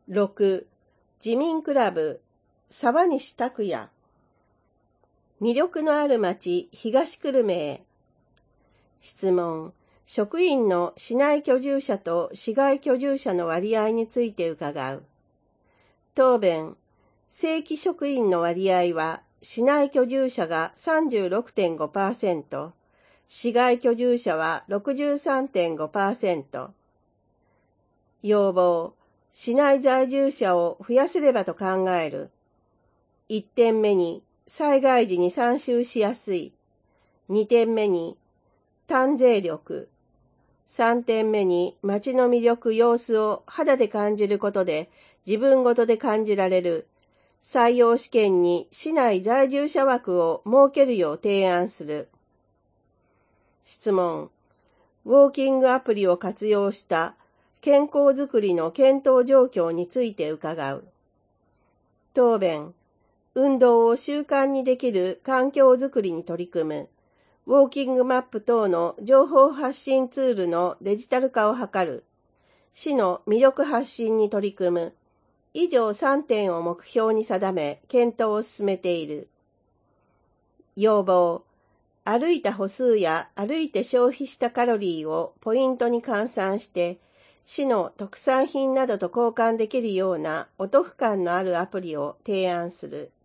6. 自民クラブ沢西拓也。魅力のある町東久留米へ。質問。職員の市内居住者と市外居住者の割合について伺う。答弁。正規職員の割合は市内居住者が 36.5%、市外居住者は 63.5%。要望。市内在住者を増やせればと考える。1点目に災害時に参集しやすい。2点目に単税力。3点目に街の魅力様子を肌で感じることで自分ごとで感じられる。採用試験に市内在住者枠を設けるよう提案する。質問。ウォーキングアプリを活用した健康づくりの検討状況について伺う。答弁。運動を習慣にできる環境づくりに取り組む。ウォーキングマップ等の情報発信ツールのデジタル化を図る。市の魅力発信に取り組む。以上3点を目標に定め、検討を進めている。要望。歩いた歩数や歩いて消費したカロリーをポイントに換算して、市の特産品などと交換できるようなお得感のあるアプリを提案する。